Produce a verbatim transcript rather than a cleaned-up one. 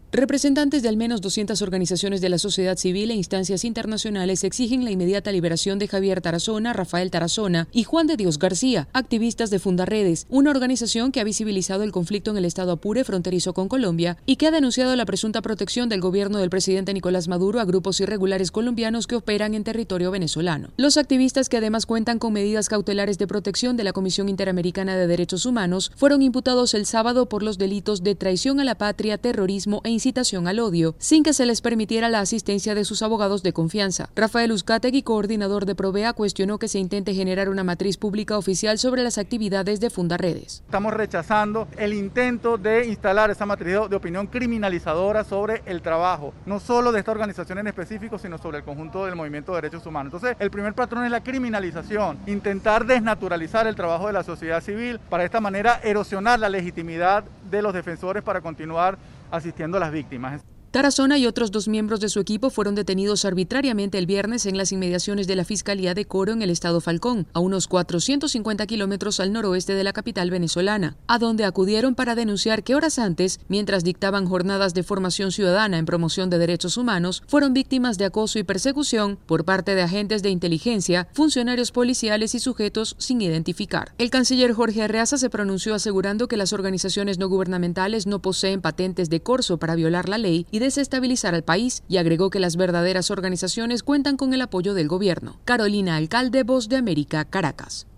Representantes de al menos doscientas organizaciones de la sociedad civil e instancias internacionales exigen la inmediata liberación de Javier Tarazona, Rafael Tarazona y Juan de Dios García, activistas de Fundaredes, una organización que ha visibilizado el conflicto en el estado Apure, fronterizo con Colombia, y que ha denunciado la presunta protección del gobierno del presidente Nicolás Maduro a grupos irregulares colombianos que operan en territorio venezolano. Los activistas, que además cuentan con medidas cautelares de protección de la Comisión Interamericana de Derechos Humanos, fueron imputados el sábado por los delitos de traición a la patria, terrorismo e incitación al odio, sin que se les permitiera la asistencia de sus abogados de confianza. Rafael Uzcategui, coordinador de Provea, cuestionó que se intente generar una matriz pública oficial sobre las actividades de Fundaredes. Estamos rechazando el intento de instalar esa matriz de opinión criminalizadora sobre el trabajo, no solo de esta organización en específico, sino sobre el conjunto del movimiento de derechos humanos. Entonces, el primer patrón es la criminalización, intentar desnaturalizar el trabajo de la sociedad civil, para de esta manera erosionar la legitimidad de los defensores para continuar asistiendo a las víctimas. Tarazona y otros dos miembros de su equipo fueron detenidos arbitrariamente el viernes en las inmediaciones de la Fiscalía de Coro en el estado Falcón, a unos cuatrocientos cincuenta kilómetros al noroeste de la capital venezolana, a donde acudieron para denunciar que horas antes, mientras dictaban jornadas de formación ciudadana en promoción de derechos humanos, fueron víctimas de acoso y persecución por parte de agentes de inteligencia, funcionarios policiales y sujetos sin identificar. El canciller Jorge Arreaza se pronunció asegurando que las organizaciones no gubernamentales no poseen patentes de corso para violar la ley y desestabilizar al país, y agregó que las verdaderas organizaciones cuentan con el apoyo del gobierno. Carolina Alcalde, Voz de América, Caracas.